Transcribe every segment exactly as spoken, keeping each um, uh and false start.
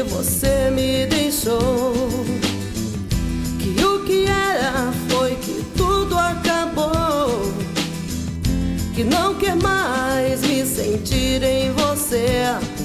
que você me deixou, que o que era foi que tudo acabou, que não quer mais me sentir em você,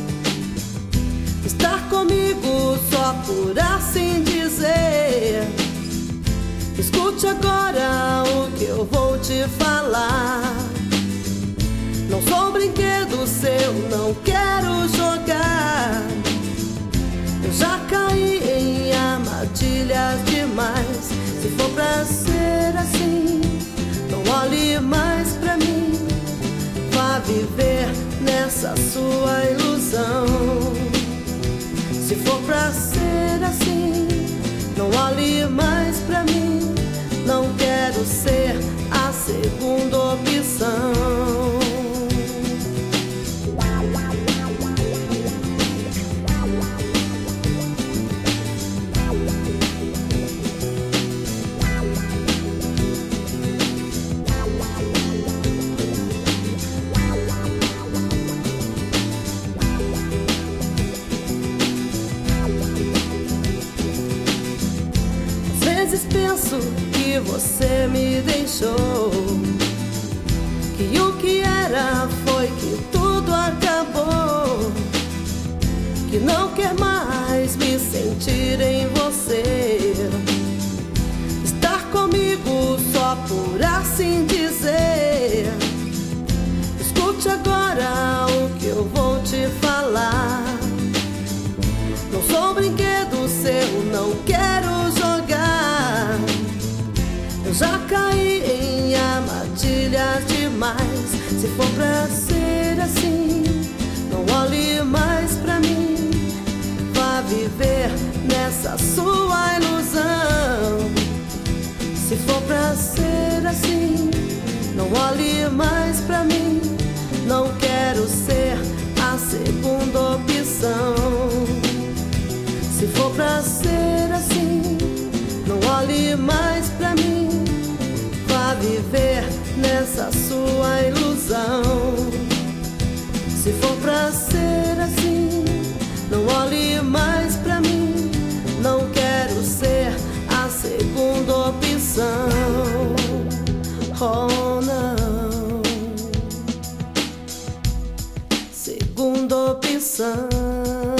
estar comigo só por assim dizer. Escute agora o que eu vou te falar. Não sou um brinquedo seu, não quero jogar. Eu já caí em armadilhas demais. Se for pra ser assim, não olhe mais pra mim. Vá viver nessa sua ilusão. Se for pra ser assim, não olhe mais pra mim. Não quero ser a segunda opção. Às vezes penso que você me deixou, que o que era foi que tudo acabou, que não quer mais me sentir em você, estar comigo só por assim dizer. Escute agora o que eu vou te falar. Não sou um brinquedo seu, não quero jogar. Eu já caí em armadilhas demais. Se for pra ser assim, não olhe mais pra mim. Vá viver nessa sua ilusão. Se for pra ser assim, não olhe mais pra mim. Não quero ser a segunda opção. Se for pra ser assim, não olhe mais pra mim. Vá viver nessa sua ilusão. Se for pra ser assim, não olhe mais pra mim. Não quero ser a segunda opção. Oh, não. Segunda opção.